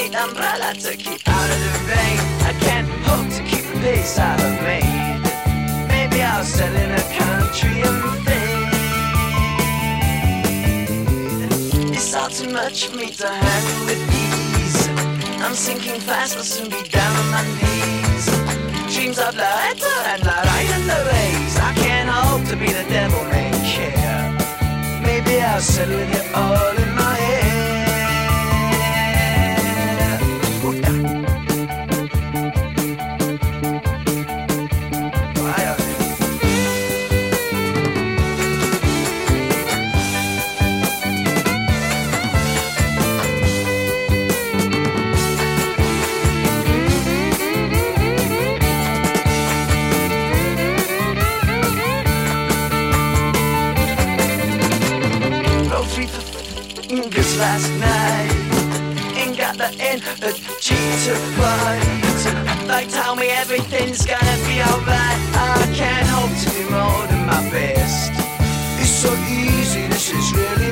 need umbrella to keep out of the rain. I can't hope to keep the pace I have made. Maybe I'll settle in a country and fade. It's all too much for me to handle with ease. I'm sinking fast, will soon be down on my knees. Dreams of Loretto and the light and the rays. I can't hope to be the devil may care. Maybe I'll settle with it all in my head. Last night ain't got the energy to fight. They tell me everything's gonna be alright. I can't hope to do more than my best. It's so easy, this is really